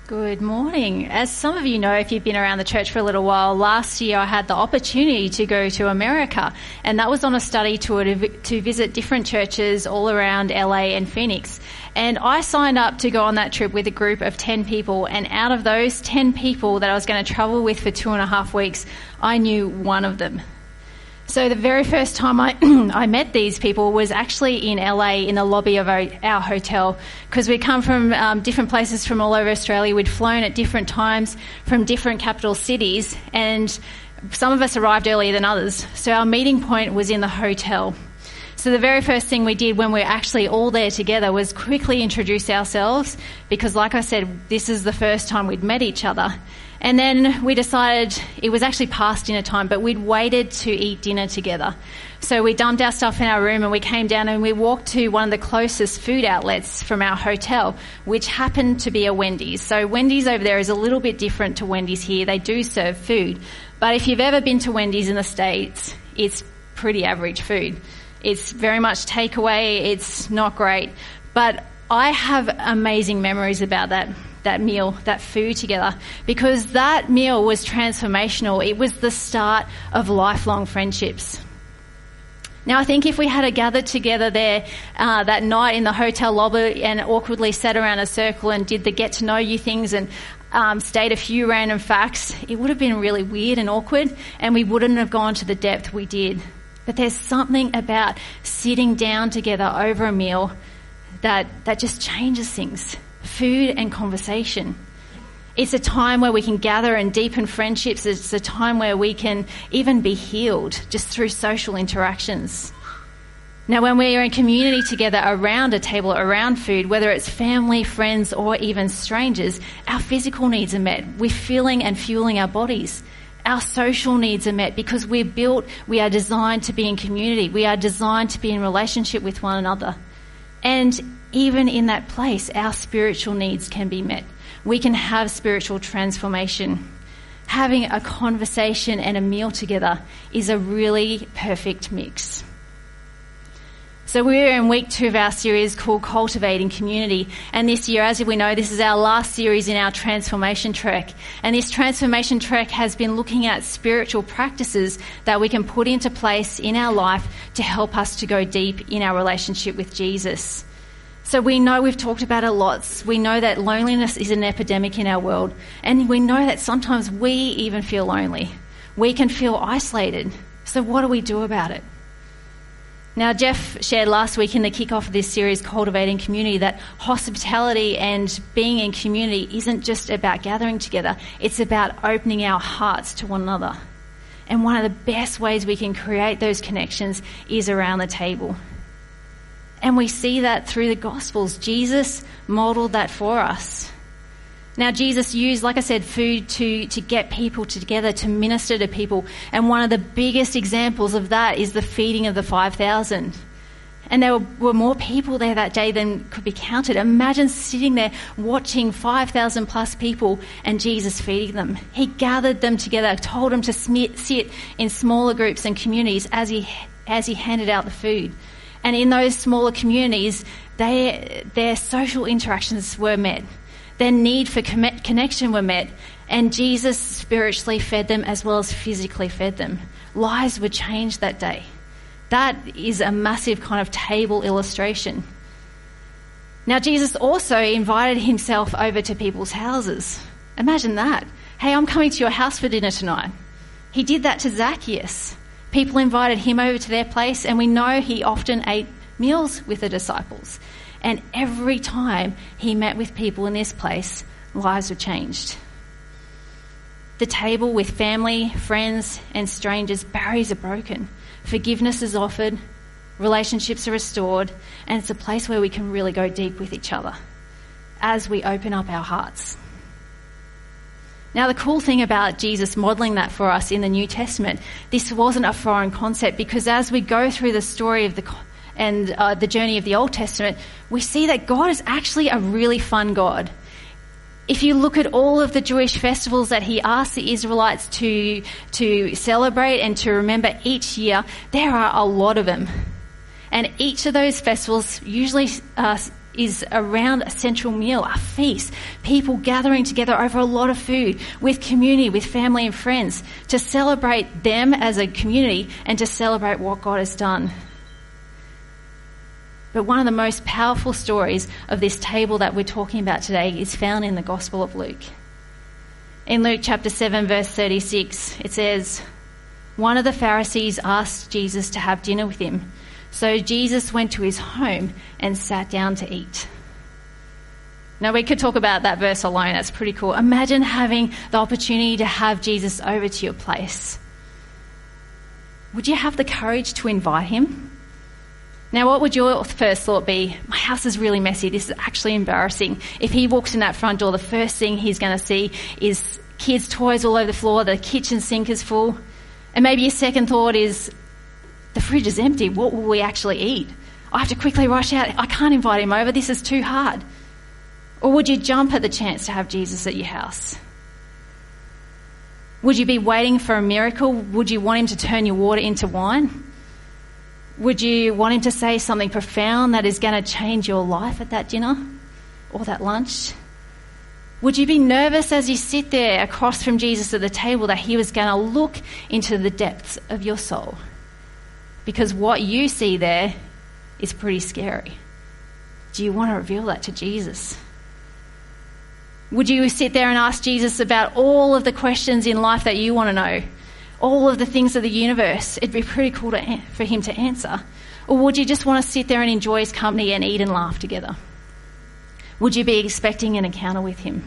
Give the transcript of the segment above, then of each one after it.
Good morning. As some of you know, if you've been around the church for a little while, last year I had the opportunity to go to America, and that was on a study tour to visit different churches all around LA and Phoenix. And I signed up to go on that trip with a group of 10 people, and out of those 10 people that I was going to travel with for 2.5 weeks, I knew one of them. So the very first time I met these people was actually in LA in the lobby of our hotel, because we'd come from different places from all over Australia. We'd flown at different times from different capital cities, and some of us arrived earlier than others. So our meeting point was in the hotel. So the very first thing we did when we were actually all there together was quickly introduce ourselves, because like I said, this is the first time we'd met each other. And then we decided, it was actually past dinner time, but we'd waited to eat dinner together. So we dumped our stuff in our room and we came down and we walked to one of the closest food outlets from our hotel, which happened to be a Wendy's. So Wendy's over there is a little bit different to Wendy's here. They do serve food. But if you've ever been to Wendy's in the States, it's pretty average food. It's very much takeaway. It's not great. But I have amazing memories about that meal, that food together, because that meal was transformational. It was the start of lifelong friendships. Now, I think if we had gathered together there that night in the hotel lobby and awkwardly sat around a circle and did the get-to-know-you things and stated a few random facts, it would have been really weird and awkward, and we wouldn't have gone to the depth we did. But there's something about sitting down together over a meal that just changes things. Food and conversation. It's a time where we can gather and deepen friendships. It's a time where we can even be healed just through social interactions. Now, when we are in community together around a table, around food, whether it's family, friends, or even strangers, our physical needs are met. We're filling and fueling our bodies. Our social needs are met because we are designed to be in community. We are designed to be in relationship with one another. And even in that place, our spiritual needs can be met. We can have spiritual transformation. Having a conversation and a meal together is a really perfect mix. So we're in week 2 of our series called Cultivating Community. And this year, as we know, this is our last series in our transformation trek. And this transformation trek has been looking at spiritual practices that we can put into place in our life to help us to go deep in our relationship with Jesus. So we know, we've talked about it lots. We know that loneliness is an epidemic in our world. And we know that sometimes we even feel lonely. We can feel isolated. So what do we do about it? Now, Jeff shared last week in the kickoff of this series, Cultivating Community, that hospitality and being in community isn't just about gathering together. It's about opening our hearts to one another. And one of the best ways we can create those connections is around the table. And we see that through the Gospels. Jesus modeled that for us. Now, Jesus used, like I said, food to get people together, to minister to people. And one of the biggest examples of that is the feeding of the 5,000. And there were more people there that day than could be counted. Imagine sitting there watching 5,000 plus people and Jesus feeding them. He gathered them together, told them to sit in smaller groups and communities as he handed out the food. And in those smaller communities, their social interactions were met. Their need for connection were met, and Jesus spiritually fed them as well as physically fed them. Lives were changed that day. That is a massive kind of table illustration. Now, Jesus also invited himself over to people's houses. Imagine that. Hey, I'm coming to your house for dinner tonight. He did that to Zacchaeus. People invited him over to their place, and we know he often ate meals with the disciples. And every time he met with people in this place, lives were changed. The table with family, friends, and strangers, barriers are broken. Forgiveness is offered, relationships are restored, and it's a place where we can really go deep with each other as we open up our hearts. Now, the cool thing about Jesus modelling that for us in the New Testament, this wasn't a foreign concept, because as we go through the story of the journey of the Old Testament, we see that God is actually a really fun God. If you look at all of the Jewish festivals that he asked the Israelites to celebrate and to remember each year, there are a lot of them. And each of those festivals usually is around a central meal, a feast, people gathering together over a lot of food with community, with family and friends, to celebrate them as a community and to celebrate what God has done. But one of the most powerful stories of this table that we're talking about today is found in the Gospel of Luke. In Luke chapter 7, verse 36, it says, "One of the Pharisees asked Jesus to have dinner with him. So Jesus went to his home and sat down to eat." Now, we could talk about that verse alone. That's pretty cool. Imagine having the opportunity to have Jesus over to your place. Would you have the courage to invite him? Now, what would your first thought be? My house is really messy. This is actually embarrassing. If he walks in that front door, the first thing he's going to see is kids' toys all over the floor, the kitchen sink is full. And maybe your second thought is, the fridge is empty. What will we actually eat? I have to quickly rush out. I can't invite him over. This is too hard. Or would you jump at the chance to have Jesus at your house? Would you be waiting for a miracle? Would you want him to turn your water into wine? Would you want him to say something profound that is going to change your life at that dinner or that lunch? Would you be nervous as you sit there across from Jesus at the table that he was going to look into the depths of your soul? Because what you see there is pretty scary. Do you want to reveal that to Jesus? Would you sit there and ask Jesus about all of the questions in life that you want to know? All of the things of the universe? It'd be pretty cool for him to answer. Or would you just want to sit there and enjoy his company and eat and laugh together? Would you be expecting an encounter with him?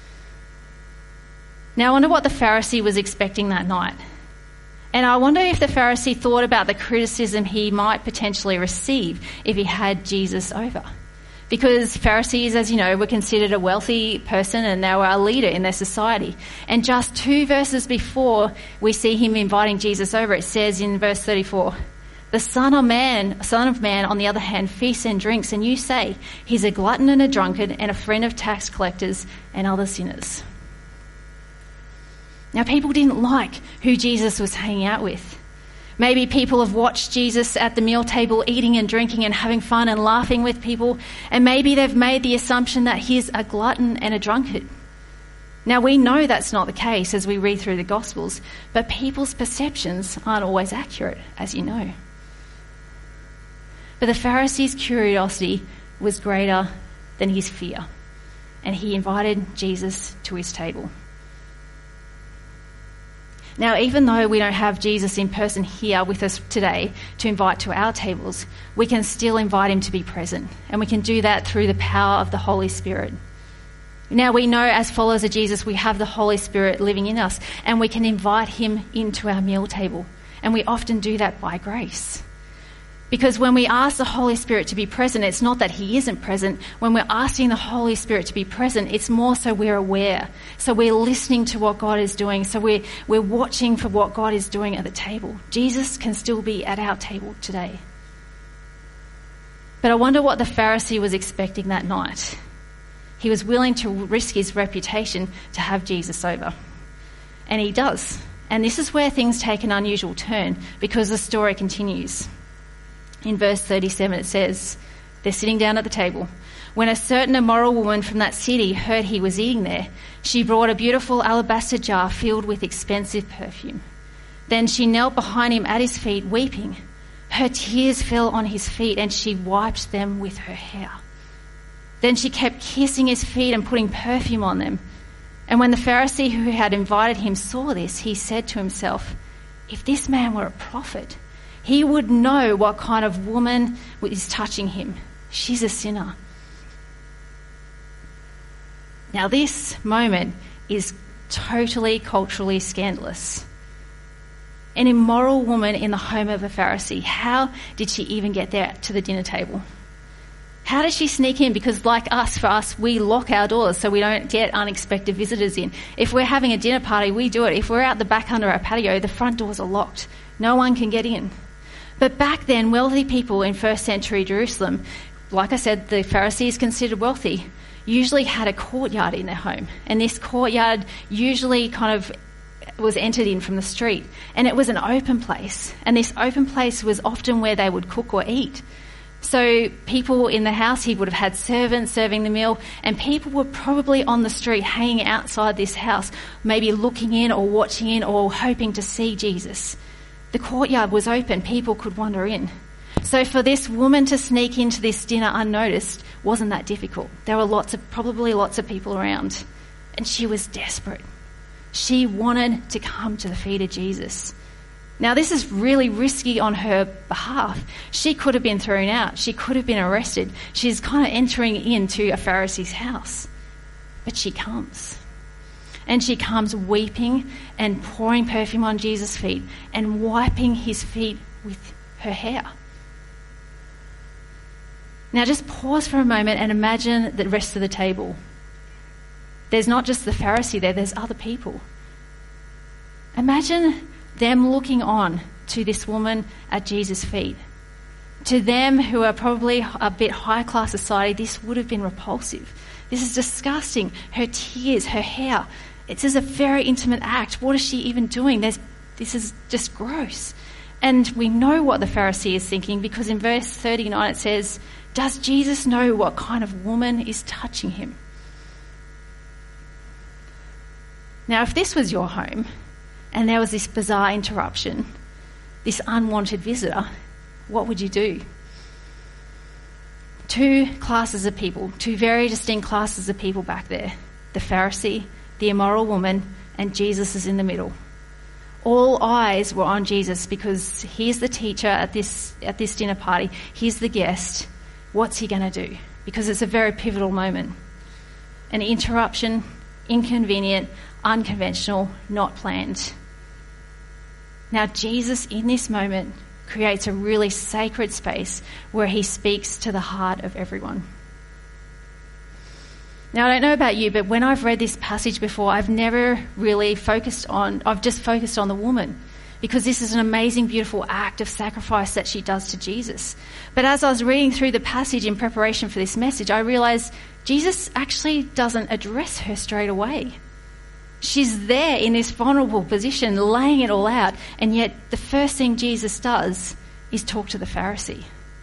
Now, I wonder what the Pharisee was expecting that night. And I wonder if the Pharisee thought about the criticism he might potentially receive if he had Jesus over. Because Pharisees, as you know, were considered a wealthy person and they were a leader in their society. And just 2 verses before we see him inviting Jesus over, it says in verse 34, "The Son of Man, on the other hand, feasts and drinks, and you say, he's a glutton and a drunkard and a friend of tax collectors and other sinners." Now, people didn't like who Jesus was hanging out with. Maybe people have watched Jesus at the meal table eating and drinking and having fun and laughing with people, and maybe they've made the assumption that he's a glutton and a drunkard. Now, we know that's not the case as we read through the Gospels, but people's perceptions aren't always accurate, as you know. But the Pharisee's curiosity was greater than his fear, and he invited Jesus to his table. Now, even though we don't have Jesus in person here with us today to invite to our tables, we can still invite him to be present, and we can do that through the power of the Holy Spirit. Now, we know as followers of Jesus, we have the Holy Spirit living in us, and we can invite him into our meal table, and we often do that by grace. Because when we ask the Holy Spirit to be present, it's not that he isn't present. When we're asking the Holy Spirit to be present, it's more so we're aware. So we're listening to what God is doing. So we're watching for what God is doing at the table. Jesus can still be at our table today. But I wonder what the Pharisee was expecting that night. He was willing to risk his reputation to have Jesus over. And he does. And this is where things take an unusual turn, because the story continues. In verse 37 it says, they're sitting down at the table. "When a certain immoral woman from that city heard he was eating there, she brought a beautiful alabaster jar filled with expensive perfume. Then she knelt behind him at his feet, weeping. Her tears fell on his feet, and she wiped them with her hair. Then she kept kissing his feet and putting perfume on them. And when the Pharisee who had invited him saw this, he said to himself, 'If this man were a prophet, he would know what kind of woman is touching him. She's a sinner.'" Now, this moment is totally culturally scandalous. An immoral woman in the home of a Pharisee. How did she even get there to the dinner table? How does she sneak in? Because for us, we lock our doors so we don't get unexpected visitors in. If we're having a dinner party, we do it. If we're out the back under our patio, the front doors are locked. No one can get in. But back then, wealthy people in first century Jerusalem, like I said, the Pharisees considered wealthy, usually had a courtyard in their home. And this courtyard usually kind of was entered in from the street. And it was an open place. And this open place was often where they would cook or eat. So people in the house, he would have had servants serving the meal, and people were probably on the street hanging outside this house, maybe looking in or watching in or hoping to see Jesus. The courtyard was open, people could wander in. So for this woman to sneak into this dinner unnoticed wasn't that difficult. There were probably lots of people around, and she was desperate. She wanted to come to the feet of Jesus. Now, this is really risky on her behalf. She could have been thrown out. She could have been arrested. She's kind of entering into a Pharisee's house. But she comes. And she comes weeping and pouring perfume on Jesus' feet and wiping his feet with her hair. Now, just pause for a moment and imagine the rest of the table. There's not just the Pharisee there, there's other people. Imagine them looking on to this woman at Jesus' feet. To them, who are probably a bit high-class society, this would have been repulsive. This is disgusting. Her tears, her hair. It is a very intimate act. What is she even doing? This is just gross. And we know what the Pharisee is thinking, because in verse 39 it says, "Does Jesus know what kind of woman is touching him?" Now, if this was your home, and there was this bizarre interruption, this unwanted visitor, what would you do? Two classes of people, two very distinct classes of people back there. The Pharisee, the immoral woman, and Jesus is in the middle. All eyes were on Jesus because he's the teacher at this dinner party. He's the guest. What's he going to do? Because it's a very pivotal moment. An interruption, inconvenient, unconventional, not planned. Now, Jesus, in this moment, creates a really sacred space where he speaks to the heart of everyone. Now, I don't know about you, but when I've read this passage before, I've never really I've just focused on the woman, because this is an amazing, beautiful act of sacrifice that she does to Jesus. But as I was reading through the passage in preparation for this message, I realised Jesus actually doesn't address her straight away. She's there in this vulnerable position, laying it all out, and yet the first thing Jesus does is talk to the Pharisee.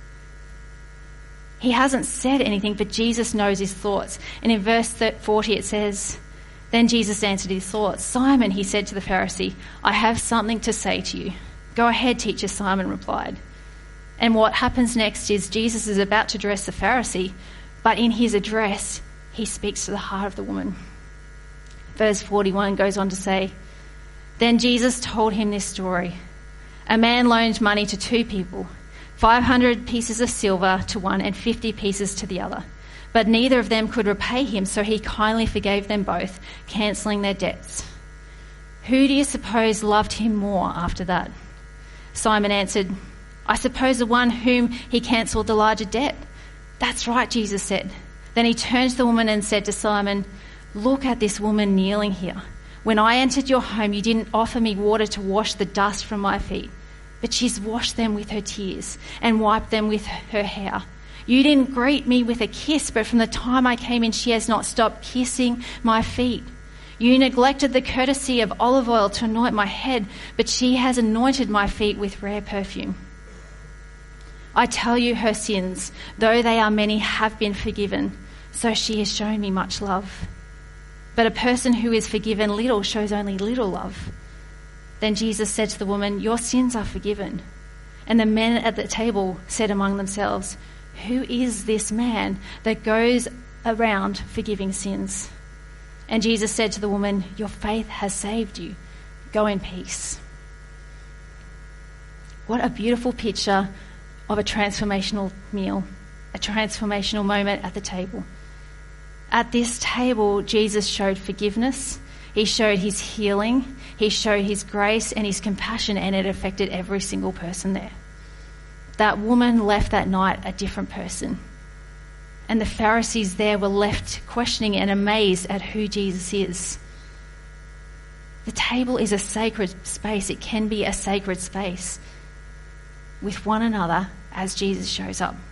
He hasn't said anything, but Jesus knows his thoughts. And in verse 40 it says, "Then Jesus answered his thoughts. 'Simon,' he said to the Pharisee, 'I have something to say to you.' 'Go ahead, teacher,' Simon replied." And what happens next is Jesus is about to address the Pharisee, but in his address, he speaks to the heart of the woman. Verse 41 goes on to say, "Then Jesus told him this story. A man loaned money to two people, 500 pieces of silver to one and 50 pieces to the other. But neither of them could repay him, so he kindly forgave them both, cancelling their debts. Who do you suppose loved him more after that?" Simon answered, "I suppose the one whom he cancelled the larger debt." "That's right," Jesus said. Then he turned to the woman and said to Simon, "Look at this woman kneeling here. When I entered your home, you didn't offer me water to wash the dust from my feet, but she's washed them with her tears and wiped them with her hair. You didn't greet me with a kiss, but from the time I came in, she has not stopped kissing my feet. You neglected the courtesy of olive oil to anoint my head, but she has anointed my feet with rare perfume. I tell you, her sins, though they are many, have been forgiven, so she has shown me much love. But a person who is forgiven little shows only little love." Then Jesus said to the woman, "Your sins are forgiven." And the men at the table said among themselves, "Who is this man that goes around forgiving sins?" And Jesus said to the woman, "Your faith has saved you. Go in peace." What a beautiful picture of a transformational meal, a transformational moment at the table. At this table, Jesus showed forgiveness, he showed his healing, he showed his grace and his compassion, and it affected every single person there. That woman left that night a different person. And the Pharisees there were left questioning and amazed at who Jesus is. The table is a sacred space. It can be a sacred space with one another as Jesus shows up.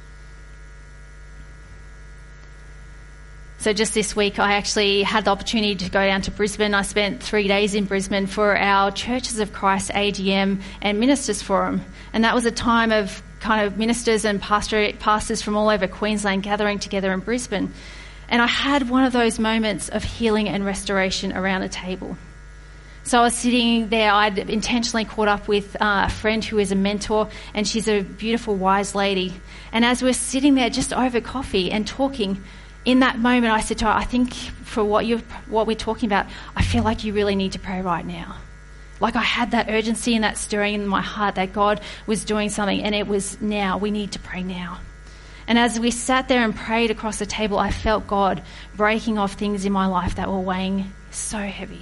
So just this week, I actually had the opportunity to go down to Brisbane. I spent 3 days in Brisbane for our Churches of Christ AGM and Ministers Forum. And that was a time of kind of ministers and pastors from all over Queensland gathering together in Brisbane. And I had one of those moments of healing and restoration around a table. So I was sitting there, I'd intentionally caught up with a friend who is a mentor, and she's a beautiful, wise lady. And as we're sitting there just over coffee and talking, in that moment I said to her, I think for what we're talking about, I feel like you really need to pray right now. Like I had that urgency and that stirring in my heart that God was doing something, and it was now, we need to pray now. And as we sat there and prayed across the table, I felt God breaking off things in my life that were weighing so heavy.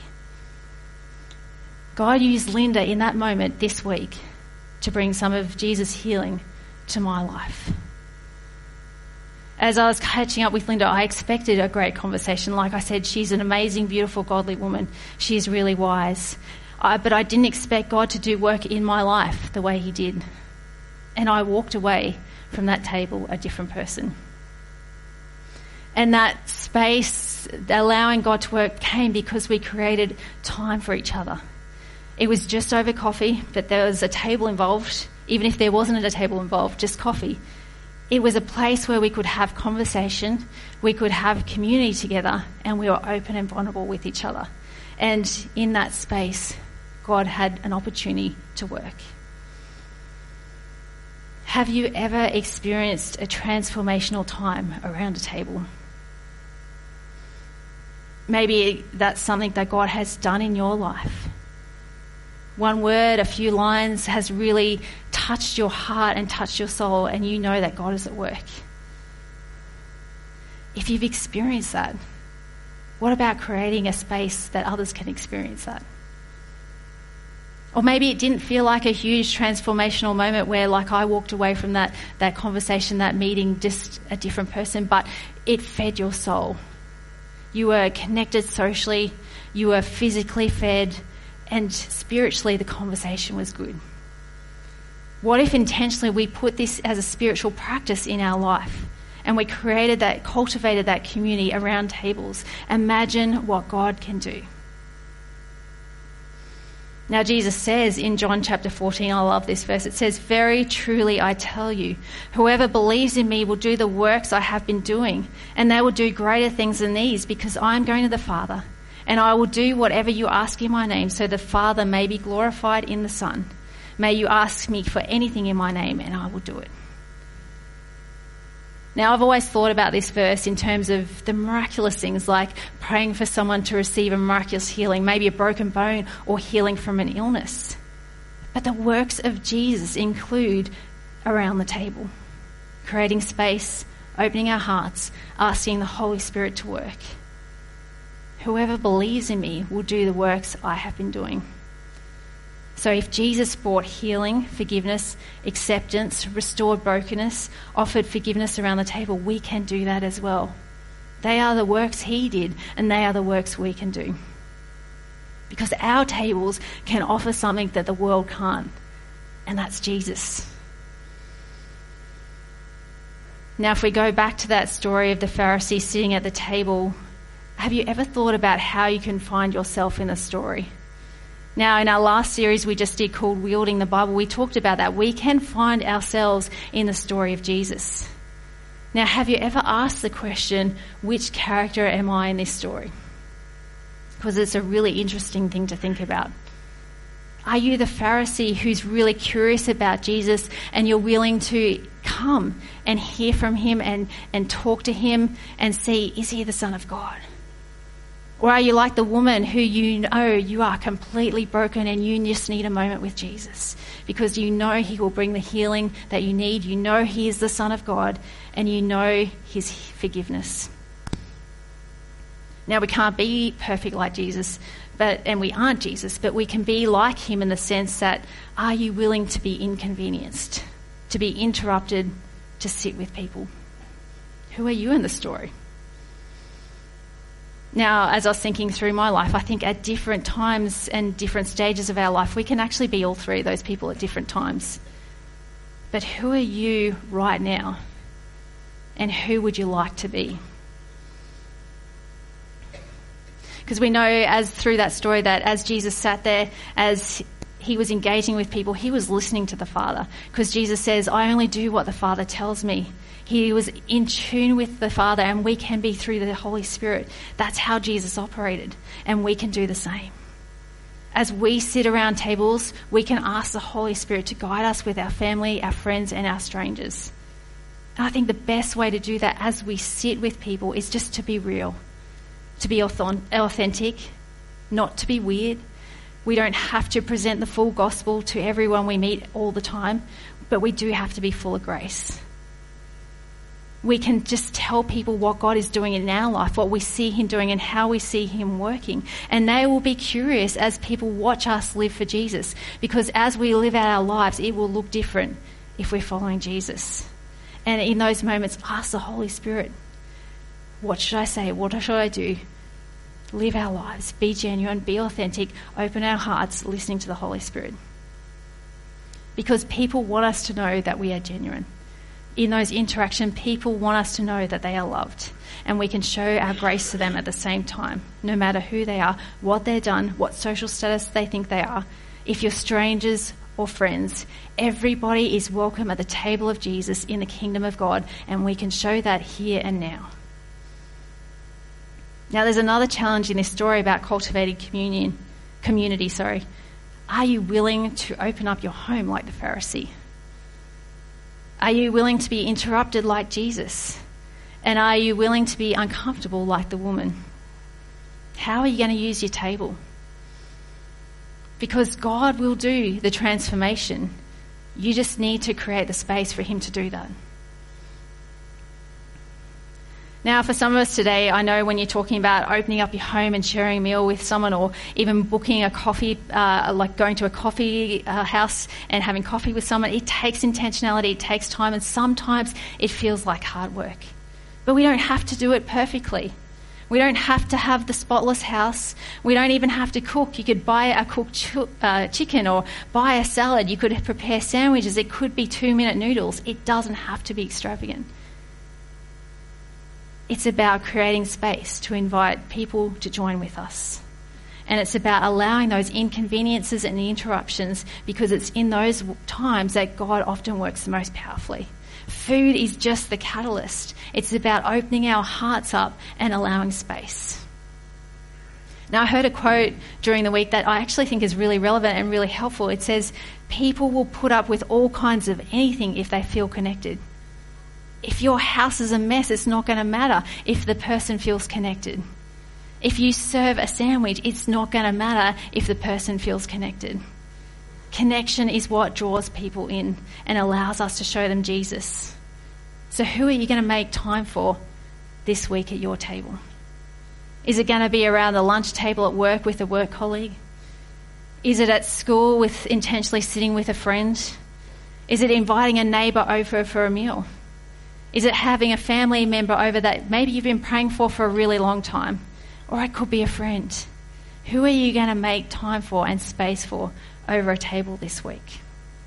God used Linda in that moment this week to bring some of Jesus' healing to my life. As I was catching up with Linda, I expected a great conversation. Like I said, she's an amazing, beautiful, godly woman. She's really wise. But I didn't expect God to do work in my life the way he did. And I walked away from that table a different person. And that space, allowing God to work, came because we created time for each other. It was just over coffee, but there was a table involved. Even if there wasn't a table involved, just coffee. It was a place where we could have conversation, we could have community together, and we were open and vulnerable with each other. And in that space, God had an opportunity to work. Have you ever experienced a transformational time around a table? Maybe that's something that God has done in your life. One word, a few lines has really touched your heart and touched your soul, and you know that God is at work. If you've experienced that, what about creating a space that others can experience that? Or maybe it didn't feel like a huge transformational moment where, like, I walked away from that conversation, that meeting, just a different person, but it fed your soul. You were connected socially, you were physically fed, and spiritually the conversation was good. What if intentionally we put this as a spiritual practice in our life and we cultivated that community around tables? Imagine what God can do. Now Jesus says in John chapter 14, I love this verse, it says, "Very truly I tell you, whoever believes in me will do the works I have been doing, and they will do greater things than these, because I am going to the Father. And I will do whatever you ask in my name, so the Father may be glorified in the Son. May you ask me for anything in my name, and I will do it." Now, I've always thought about this verse in terms of the miraculous things, like praying for someone to receive a miraculous healing, maybe a broken bone or healing from an illness. But the works of Jesus include around the table, creating space, opening our hearts, asking the Holy Spirit to work. Whoever believes in me will do the works I have been doing. So if Jesus brought healing, forgiveness, acceptance, restored brokenness, offered forgiveness around the table, we can do that as well. They are the works he did, and they are the works we can do. Because our tables can offer something that the world can't, and that's Jesus. Now, if we go back to that story of the Pharisee sitting at the table, have you ever thought about how you can find yourself in the story? Now, in our last series we just did called Wielding the Bible, we talked about that. We can find ourselves in the story of Jesus. Now, have you ever asked the question, which character am I in this story? Because it's a really interesting thing to think about. Are you the Pharisee who's really curious about Jesus and you're willing to come and hear from him and talk to him and see, is he the Son of God? Or are you like the woman who you know you are completely broken and you just need a moment with Jesus because you know he will bring the healing that you need, you know he is the Son of God, and you know his forgiveness? Now, we can't be perfect like Jesus, and we aren't Jesus, but we can be like him in the sense that, are you willing to be inconvenienced, to be interrupted, to sit with people? Who are you in the story? Now, as I was thinking through my life, I think at different times and different stages of our life, we can actually be all three of those people at different times. But who are you right now? And who would you like to be? Because we know, as through that story, that as Jesus sat there, as he was engaging with people, he was listening to the Father, because Jesus says, I only do what the Father tells me. He was in tune with the Father, and we can be through the Holy Spirit. That's how Jesus operated, and we can do the same. As we sit around tables, we can ask the Holy Spirit to guide us with our family, our friends, and our strangers. And I think the best way to do that as we sit with people is just to be real, to be authentic, not to be weird. We don't have to present the full gospel to everyone we meet all the time, but we do have to be full of grace. We can just tell people what God is doing in our life, what we see him doing and how we see him working. And they will be curious as people watch us live for Jesus, because as we live out our lives, it will look different if we're following Jesus. And in those moments, ask the Holy Spirit, what should I say? What should I do? Live our lives, be genuine, be authentic, open our hearts, listening to the Holy Spirit. Because people want us to know that we are genuine. In those interactions, people want us to know that they are loved, and we can show our grace to them at the same time, no matter who they are, what they've done, what social status they think they are. If you're strangers or friends, everybody is welcome at the table of Jesus in the kingdom of God, and we can show that here and now. Now, there's another challenge in this story about cultivating community. Are you willing to open up your home like the Pharisee? Are you willing to be interrupted like Jesus? And are you willing to be uncomfortable like the woman? How are you going to use your table? Because God will do the transformation. You just need to create the space for him to do that. Now, for some of us today, I know when you're talking about opening up your home and sharing a meal with someone, or even booking a coffee, like going to a coffee house and having coffee with someone, it takes intentionality, it takes time, and sometimes it feels like hard work. But we don't have to do it perfectly. We don't have to have the spotless house. We don't even have to cook. You could buy a cooked chicken or buy a salad. You could prepare sandwiches. It could be 2-minute noodles. It doesn't have to be extravagant. It's about creating space to invite people to join with us. And it's about allowing those inconveniences and the interruptions, because it's in those times that God often works the most powerfully. Food is just the catalyst. It's about opening our hearts up and allowing space. Now, I heard a quote during the week that I actually think is really relevant and really helpful. It says, people will put up with all kinds of anything if they feel connected. If your house is a mess, it's not going to matter if the person feels connected. If you serve a sandwich, it's not going to matter if the person feels connected. Connection is what draws people in and allows us to show them Jesus. So who are you going to make time for this week at your table? Is it going to be around the lunch table at work with a work colleague? Is it at school with intentionally sitting with a friend? Is it inviting a neighbour over for a meal? Is it having a family member over that maybe you've been praying for a really long time? Or it could be a friend. Who are you going to make time for and space for over a table this week?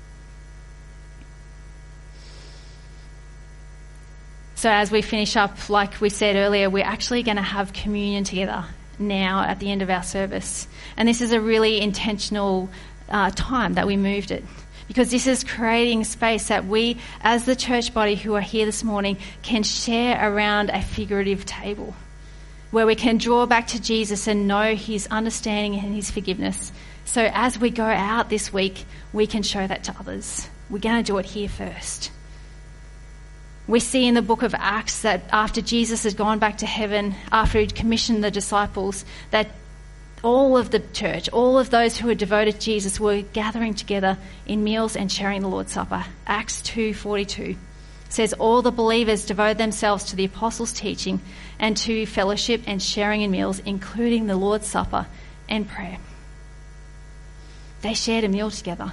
So as we finish up, like we said earlier, we're actually going to have communion together now at the end of our service. And this is a really intentional time that we moved it, because this is creating space that we, as the church body who are here this morning, can share around a figurative table where we can draw back to Jesus and know his understanding and his forgiveness. So as we go out this week, we can show that to others. We're going to do it here first. We see in the book of Acts that after Jesus had gone back to heaven, after he'd commissioned the disciples, that all of the church, all of those who were devoted to Jesus, were gathering together in meals and sharing the Lord's Supper. Acts 2:42 says, all the believers devoted themselves to the apostles' teaching and to fellowship and sharing in meals, including the Lord's Supper and prayer. They shared a meal together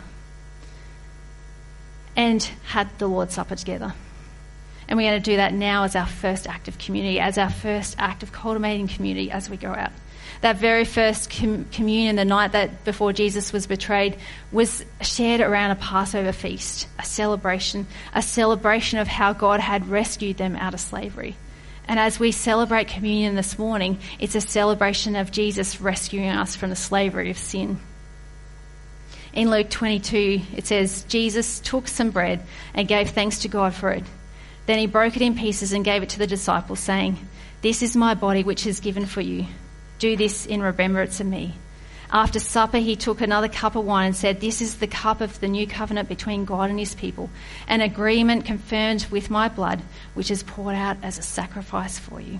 and had the Lord's Supper together. And we're going to do that now as our first act of community, as our first act of cultivating community as we go out. That very first communion, the night that before Jesus was betrayed, was shared around a Passover feast, a celebration of how God had rescued them out of slavery. And as we celebrate communion this morning, it's a celebration of Jesus rescuing us from the slavery of sin. In Luke 22, it says, Jesus took some bread and gave thanks to God for it. Then he broke it in pieces and gave it to the disciples, saying, "This is my body which is given for you. Do this in remembrance of me." After supper, he took another cup of wine and said, "This is the cup of the new covenant between God and his people, an agreement confirmed with my blood, which is poured out as a sacrifice for you."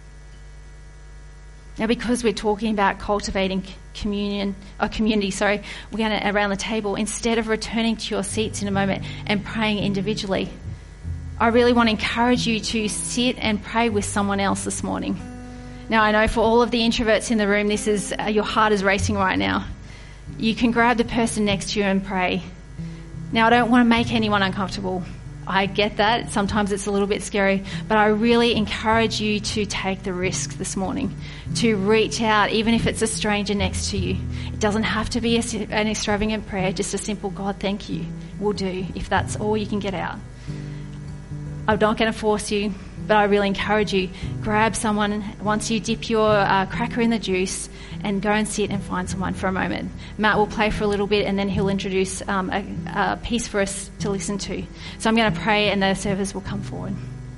Now, because we're talking about cultivating community, we're going to, around the table, instead of returning to your seats in a moment and praying individually, I really want to encourage you to sit and pray with someone else this morning. Now, I know for all of the introverts in the room, this is your heart is racing right now. You can grab the person next to you and pray. Now, I don't want to make anyone uncomfortable. I get that. Sometimes it's a little bit scary, but I really encourage you to take the risk this morning, to reach out, even if it's a stranger next to you. It doesn't have to be an extravagant prayer, just a simple "God, thank you" will do, if that's all you can get out. I'm not going to force you, but I really encourage you, grab someone once you dip your cracker in the juice and go and sit and find someone for a moment. Matt will play for a little bit and then he'll introduce a piece for us to listen to. So I'm going to pray and the servers will come forward.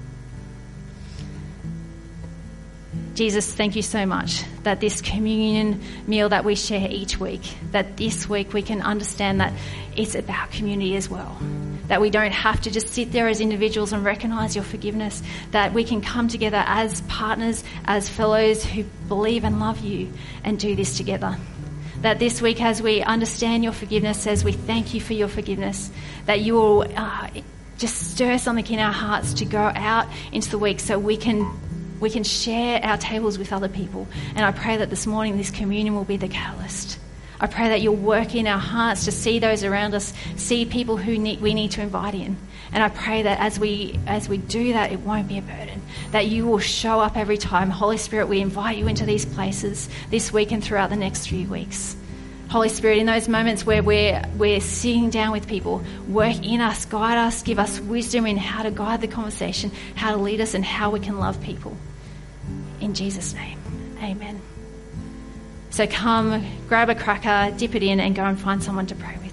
Jesus, thank you so much that this communion meal that we share each week, that this week we can understand that it's about community as well. That we don't have to just sit there as individuals and recognise your forgiveness, that we can come together as partners, as fellows who believe and love you and do this together. That this week, as we understand your forgiveness, as we thank you for your forgiveness, that you will just stir something in our hearts to go out into the week so we can share our tables with other people. And I pray that this morning this communion will be the catalyst. I pray that you'll work in our hearts to see those around us, see people who we need to invite in. And I pray that as we do that, it won't be a burden, that you will show up every time. Holy Spirit, we invite you into these places this week and throughout the next few weeks. Holy Spirit, in those moments where we're sitting down with people, work in us, guide us, give us wisdom in how to guide the conversation, how to lead us, and how we can love people. In Jesus' name, amen. So come, grab a cracker, dip it in, and go and find someone to pray with.